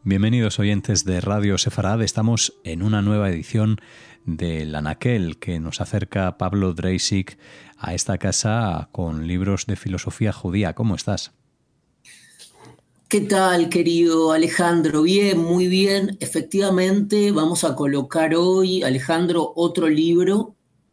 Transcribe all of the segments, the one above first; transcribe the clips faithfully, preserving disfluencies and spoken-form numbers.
Bienvenidos oyentes de Radio Sefarad. Estamos en una nueva edición del Anaquel que nos acerca Pablo Dreisig a esta casa con libros de filosofía judía. ¿Cómo estás? ¿Qué tal, querido Alejandro? Bien, muy bien. Efectivamente, vamos a colocar hoy, Alejandro, otro libro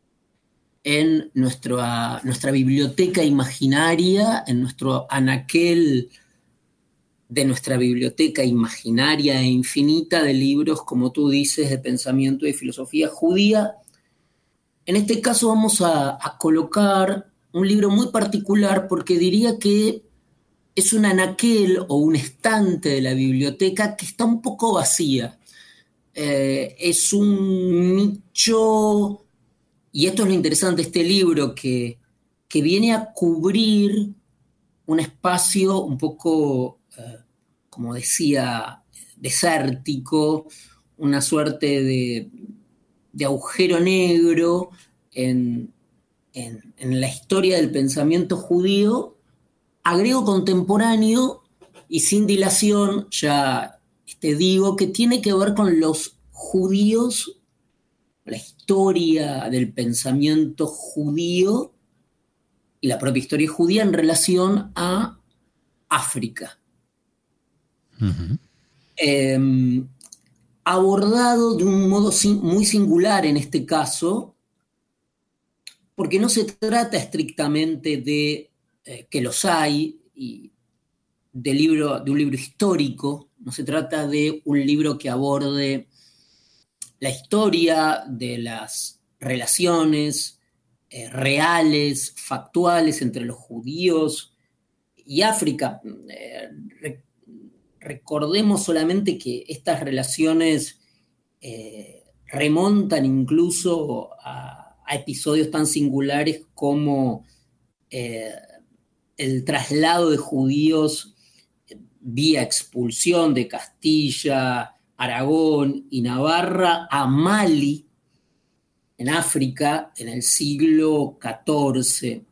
en nuestra, nuestra biblioteca imaginaria, en nuestro anaquel de nuestra biblioteca imaginaria e infinita de libros, como tú dices, de pensamiento y de filosofía judía. En este caso vamos a, a colocar un libro muy particular porque diría que es un anaquel o un estante de la biblioteca que está un poco vacía. Eh, es un nicho, y esto es lo interesante de este libro, que, que viene a cubrir un espacio un poco, eh, como decía, desértico, una suerte de, de agujero negro en, en, en la historia del pensamiento judío, agrego contemporáneo y sin dilación, ya te digo, que tiene que ver con los judíos, la historia del pensamiento judío y la propia historia judía en relación a África. Uh-huh. Eh, abordado de un modo muy singular en este caso, porque no se trata estrictamente de eh, que los hay, y de, libro, de un libro histórico, no se trata de un libro que aborde la historia de las relaciones eh, reales, factuales entre los judíos y África. Eh, re, recordemos solamente que estas relaciones eh, remontan incluso a, a episodios tan singulares como eh, el traslado de judíos vía expulsión de Castilla, Aragón y Navarra a Mali, en África, en el siglo catorce.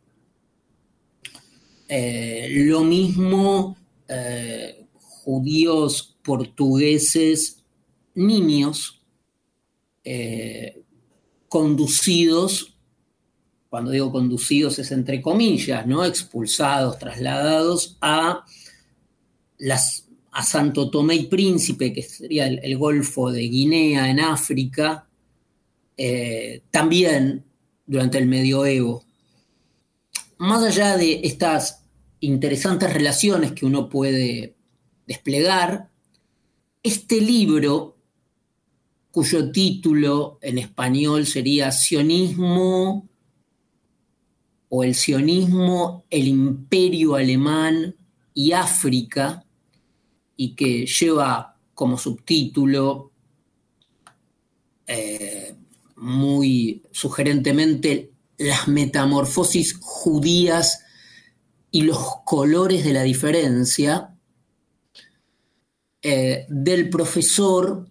Eh, lo mismo eh, judíos portugueses, niños, eh, conducidos, cuando digo conducidos es entre comillas, ¿no? Expulsados, trasladados a Las, a Santo Tomé y Príncipe, que sería el, el Golfo de Guinea en África, eh, también durante el medioevo. Más allá de estas interesantes relaciones que uno puede desplegar, este libro, cuyo título en español sería Sionismo o el sionismo, el imperio alemán y África, y que lleva como subtítulo eh, muy sugerentemente las metamorfosis judías y los colores de la diferencia, eh, del profesor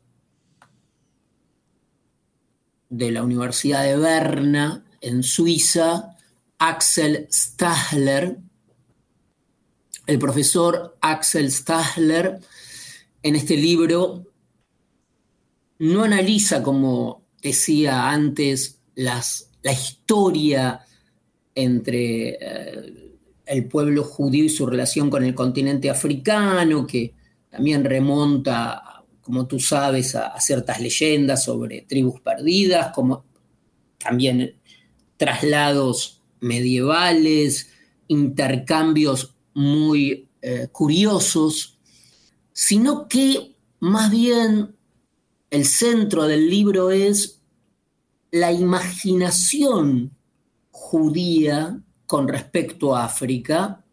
de la Universidad de Berna en Suiza, Axel Stahler. El profesor Axel Stahler en este libro no analiza, como decía antes, las, la historia entre eh, el pueblo judío y su relación con el continente africano, que también remonta, como tú sabes, a, a ciertas leyendas sobre tribus perdidas, como también traslados medievales, intercambios muy eh, curiosos, sino que más bien el centro del libro es la imaginación judía con respecto a África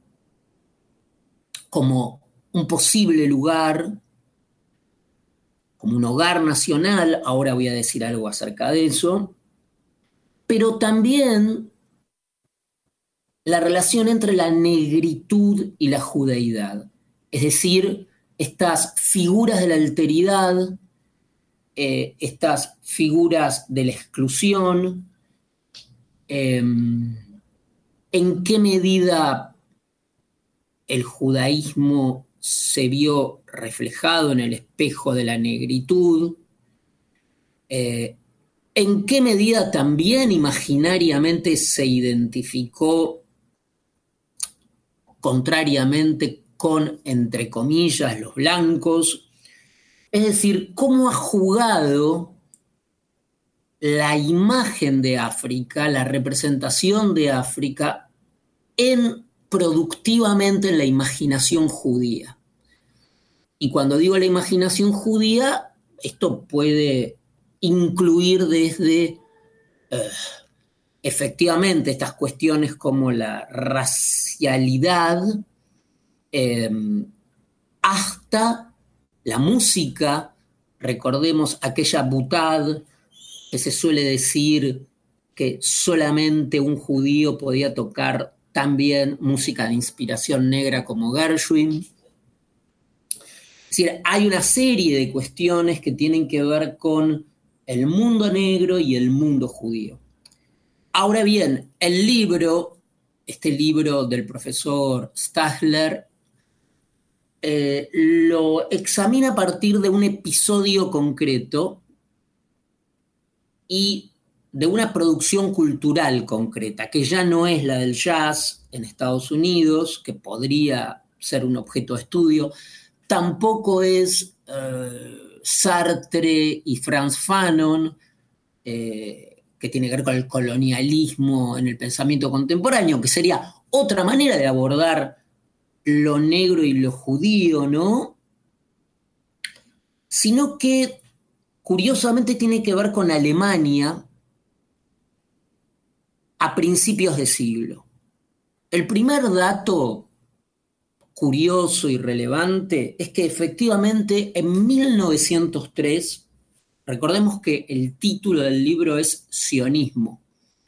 como un posible lugar, como un hogar nacional. Ahora voy a decir algo acerca de eso, pero también la relación entre la negritud y la judeidad, es decir, estas figuras de la alteridad, eh, estas figuras de la exclusión, eh, en qué medida el judaísmo se vio reflejado en el espejo de la negritud, eh, en qué medida también imaginariamente se identificó contrariamente con, entre comillas, los blancos. Es decir, cómo ha jugado la imagen de África, la representación de África, en, productivamente en la imaginación judía. Y cuando digo la imaginación judía, esto puede incluir desde, eh, efectivamente, estas cuestiones como la racialidad, eh, hasta la música. Recordemos aquella butad que se suele decir que solamente un judío podía tocar también música de inspiración negra como Gershwin. Es decir, hay una serie de cuestiones que tienen que ver con el mundo negro y el mundo judío. Ahora bien, el libro, este libro del profesor Stahler, eh, lo examina a partir de un episodio concreto y de una producción cultural concreta, que ya no es la del jazz en Estados Unidos, que podría ser un objeto de estudio, tampoco es eh, Sartre y Frantz Fanon, eh, que tiene que ver con el colonialismo en el pensamiento contemporáneo, que sería otra manera de abordar lo negro y lo judío, ¿no? Sino que curiosamente tiene que ver con Alemania a principios de siglo. El primer dato curioso y relevante es que efectivamente en mil novecientos tres, recordemos que el título del libro es Sionismo.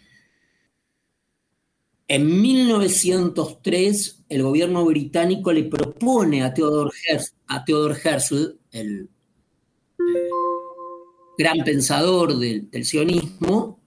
En mil novecientos tres el gobierno británico le propone a Theodor Herzl, a Theodor Herzl el gran pensador del, del sionismo,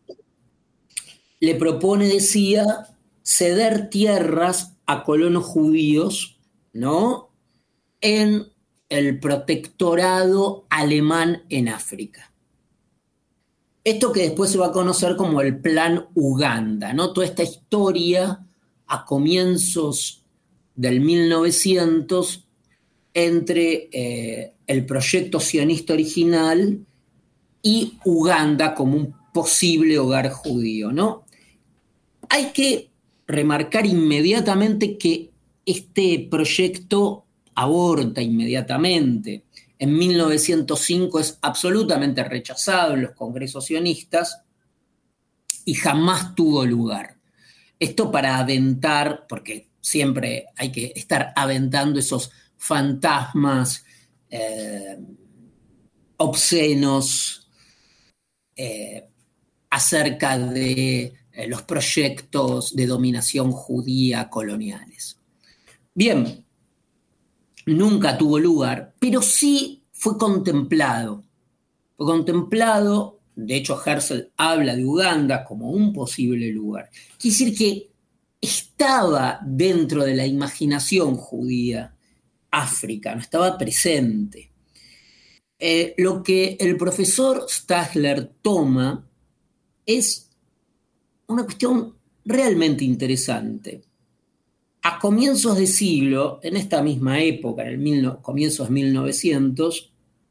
le propone, decía, ceder tierras a colonos judíos, ¿no?, en el protectorado alemán en África. Esto que después se va a conocer como el Plan Uganda, ¿no? Toda esta historia a comienzos del mil novecientos entre eh, el proyecto sionista original y Uganda como un posible hogar judío, ¿no? Hay que remarcar inmediatamente que este proyecto aborta inmediatamente. En mil novecientos cinco es absolutamente rechazado en los congresos sionistas y jamás tuvo lugar. Esto para aventar, porque siempre hay que estar aventando esos fantasmas eh, obscenos, Eh, acerca de eh, los proyectos de dominación judía coloniales. Bien, nunca tuvo lugar, pero sí fue contemplado. Fue contemplado, de hecho Herzl habla de Uganda como un posible lugar. Quiere decir que estaba dentro de la imaginación judía África, no estaba presente. Eh, lo que el profesor Stahler toma es una cuestión realmente interesante. A comienzos de siglo, en esta misma época, en el mil, comienzos de mil novecientos,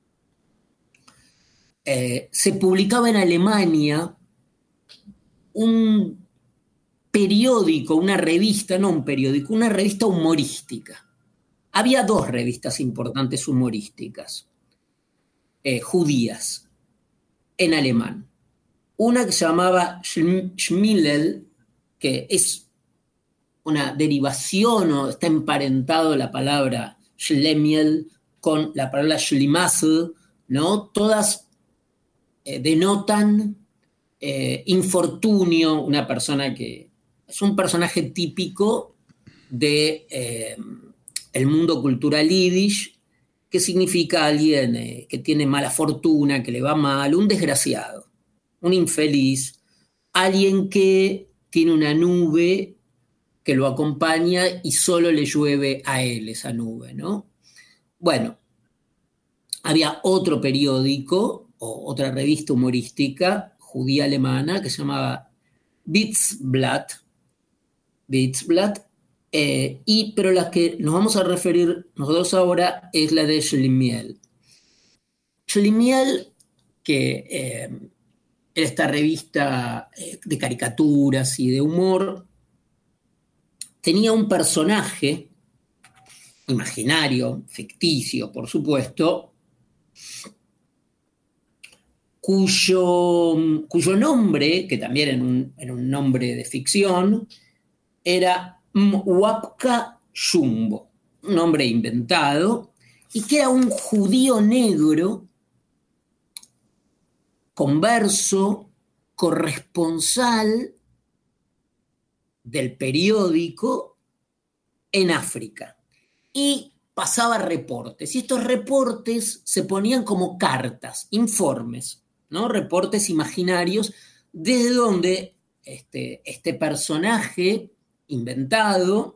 eh, se publicaba en Alemania un periódico, una revista, no un periódico, una revista humorística. Había dos revistas importantes humorísticas. Eh, judías en alemán. Una que se llamaba Schmilel, que es una derivación o está emparentado la palabra Schlemiel con la palabra Schlimassel, ¿no? Todas eh, denotan eh, infortunio, una persona que es un personaje típico de eh, el mundo cultural yiddish, que significa alguien eh, que tiene mala fortuna, que le va mal, un desgraciado, un infeliz, alguien que tiene una nube que lo acompaña y solo le llueve a él esa nube, ¿no? Bueno, había otro periódico o otra revista humorística judía alemana que se llamaba Witzblatt, Witzblatt, eh, y, pero la que nos vamos a referir nosotros ahora es la de Schlemiel. Schlemiel, que eh, era esta revista eh, de caricaturas y de humor, tenía un personaje imaginario, ficticio, por supuesto, cuyo, cuyo nombre, que también era un, era un nombre de ficción, era Mwapka Jumbo, un nombre inventado, y que era un judío negro, converso, corresponsal del periódico en África. Y pasaba reportes. Y estos reportes se ponían como cartas, informes, ¿no? Reportes imaginarios, desde donde este, este personaje inventado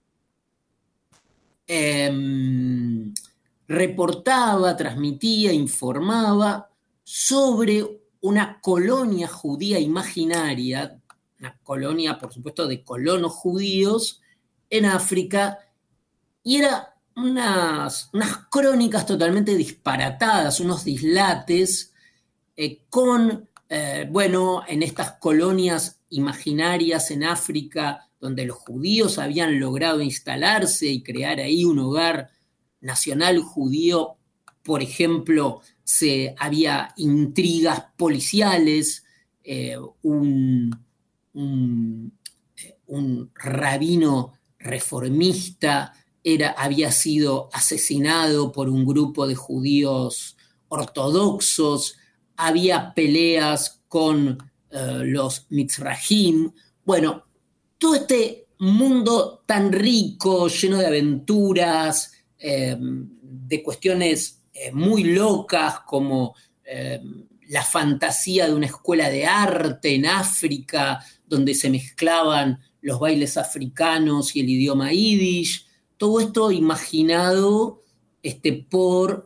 eh, reportaba, transmitía, informaba sobre una colonia judía imaginaria, una colonia, por supuesto, de colonos judíos en África, y eran unas, unas crónicas totalmente disparatadas, unos dislates, eh, con, eh, bueno, en estas colonias imaginarias en África, donde los judíos habían logrado instalarse y crear ahí un hogar nacional judío, por ejemplo, se, había intrigas policiales, eh, un, un, un rabino reformista era, había sido asesinado por un grupo de judíos ortodoxos, había peleas con uh, los Mitzrahim. Bueno, todo este mundo tan rico, lleno de aventuras, eh, de cuestiones eh, muy locas, como eh, la fantasía de una escuela de arte en África, donde se mezclaban los bailes africanos y el idioma yiddish, todo esto imaginado este, por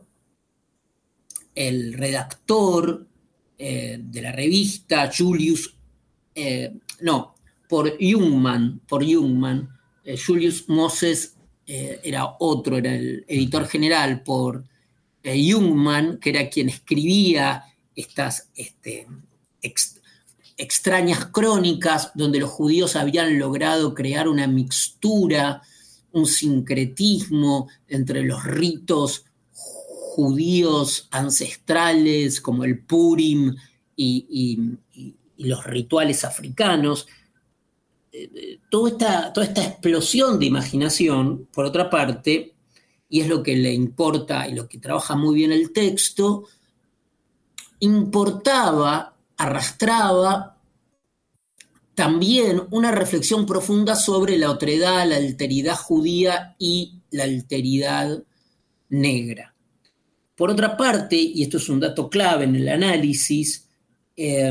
el redactor eh, de la revista, Julius, eh, no, por Jungmann, por Jungmann, eh, Julius Moses eh, era otro, era el editor general, por eh, Jungmann, que era quien escribía estas este, ex, extrañas crónicas donde los judíos habían logrado crear una mixtura, un sincretismo entre los ritos judíos ancestrales como el Purim y, y, y, y los rituales africanos. Eh, toda, esta, toda esta explosión de imaginación, por otra parte, y es lo que le importa y lo que trabaja muy bien el texto, importaba, arrastraba también una reflexión profunda sobre la otredad, la alteridad judía y la alteridad negra. Por otra parte, y esto es un dato clave en el análisis, eh,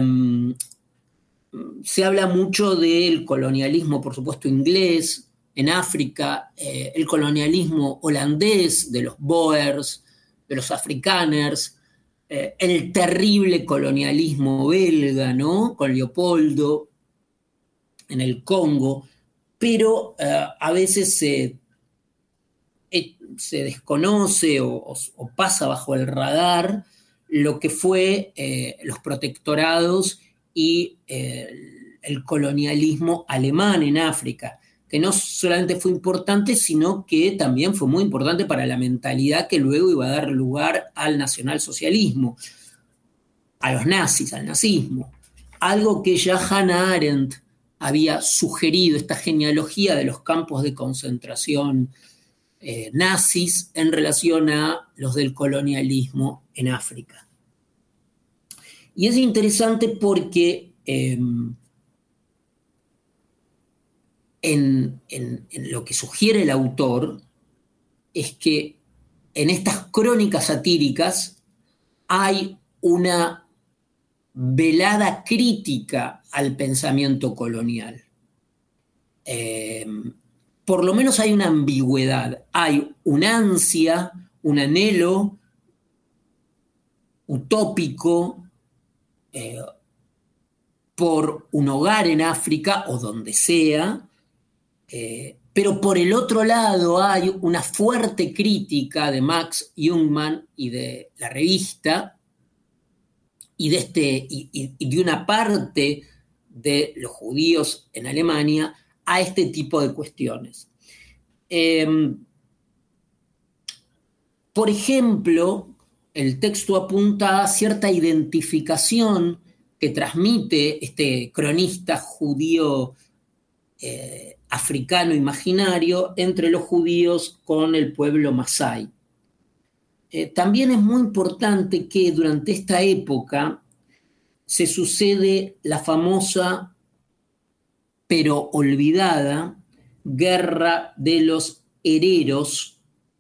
se habla mucho del colonialismo, por supuesto, inglés en África, eh, el colonialismo holandés de los Boers, de los Afrikaners, eh, el terrible colonialismo belga, ¿no? Con Leopoldo en el Congo, pero eh, a veces se, eh, se desconoce o, o, o pasa bajo el radar lo que fue eh, los protectorados y eh, el colonialismo alemán en África, que no solamente fue importante, sino que también fue muy importante para la mentalidad que luego iba a dar lugar al nacionalsocialismo, a los nazis, al nazismo. Algo que ya Hannah Arendt había sugerido, esta genealogía de los campos de concentración eh, nazis en relación a los del colonialismo en África. Y es interesante porque eh, en, en, en lo que sugiere el autor es que en estas crónicas satíricas hay una velada crítica al pensamiento colonial. eh, por lo menos hay una ambigüedad, hay una ansia, un anhelo utópico eh, por un hogar en África o donde sea, eh, pero por el otro lado hay una fuerte crítica de Max Jungmann y de la revista y de, este, y, y, y de una parte de los judíos en Alemania a este tipo de cuestiones. Eh, por ejemplo, el texto apunta a cierta identificación que transmite este cronista judío eh, africano imaginario entre los judíos con el pueblo masái. Eh, también es muy importante que durante esta época se sucede la famosa pero olvidada Guerra de los Hereros,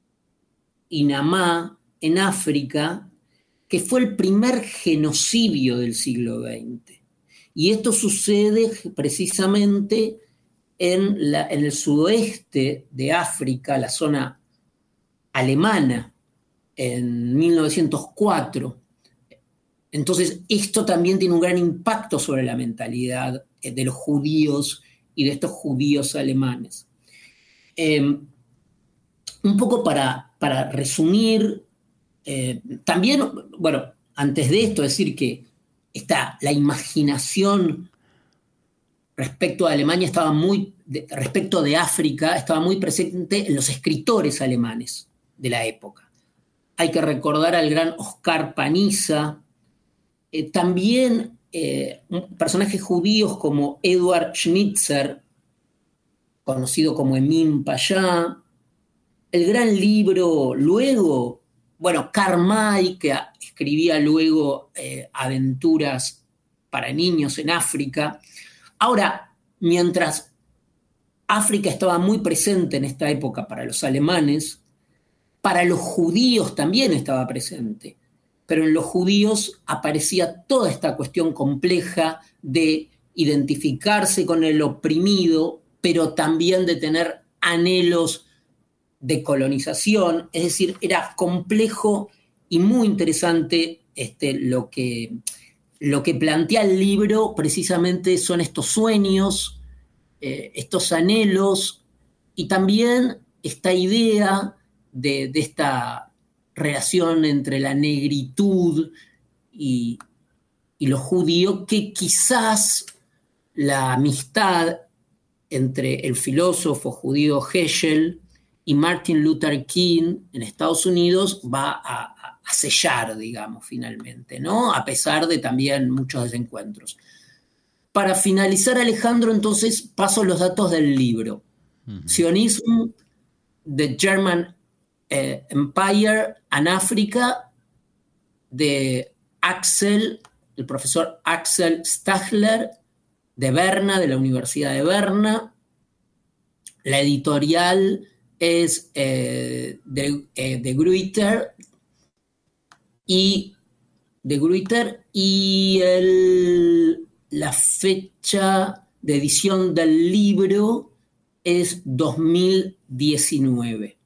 Inamá, en África, que fue el primer genocidio del siglo veinte. Y esto sucede precisamente en, la, en el sudoeste de África, la zona alemana, en mil novecientos cuatro. Entonces, esto también tiene un gran impacto sobre la mentalidad de los judíos y de estos judíos alemanes. Eh, un poco para, para resumir, eh, también, bueno, antes de esto, decir que está la imaginación respecto a Alemania estaba muy, de, respecto de África, estaba muy presente en los escritores alemanes de la época. Hay que recordar al gran Oskar Paniza, eh, también eh, personajes judíos como Eduard Schnitzer, conocido como Emin Payá, el gran libro luego, bueno, Karl May, que escribía luego eh, aventuras para niños en África. Ahora, mientras África estaba muy presente en esta época para los alemanes, para los judíos también estaba presente, pero en los judíos aparecía toda esta cuestión compleja de identificarse con el oprimido, pero también de tener anhelos de colonización, es decir, era complejo y muy interesante este, lo que, lo que plantea el libro, precisamente son estos sueños, eh, estos anhelos, y también esta idea de, de esta relación entre la negritud y, y lo judío, que quizás la amistad entre el filósofo judío Heschel y Martin Luther King en Estados Unidos va a, a sellar, digamos, finalmente, ¿no? A pesar de también muchos desencuentros. Para finalizar, Alejandro, entonces paso los datos del libro. Uh-huh. Zionism, The German eh, Empire and Africa, de Axel, el profesor Axel Stachler, de Berna, de la Universidad de Berna. La editorial es eh, de, eh, de Gruyter y de Gruyter y el, la fecha de edición del libro es dos mil diecinueve.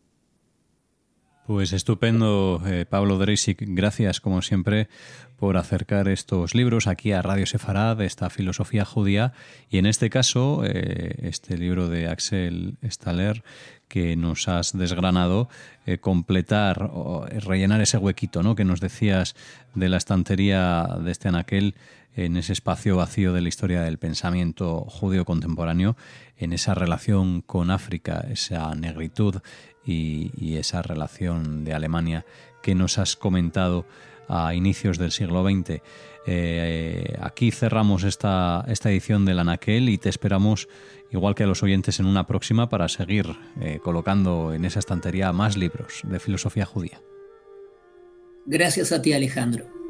Pues estupendo, eh, Pablo Dreisig. Gracias, como siempre, por acercar estos libros aquí a Radio Sefarad, esta filosofía judía, y en este caso, eh, este libro de Axel Stahler que nos has desgranado, eh, completar o rellenar ese huequito, ¿no?, que nos decías de la estantería de este anaquel, en ese espacio vacío de la historia del pensamiento judío contemporáneo, en esa relación con África, esa negritud y, y esa relación de Alemania que nos has comentado a inicios del siglo veinte. Eh, aquí cerramos esta, esta edición del Anaquel y te esperamos, igual que a los oyentes, en una próxima para seguir eh, colocando en esa estantería más libros de filosofía judía. Gracias a ti, Alejandro.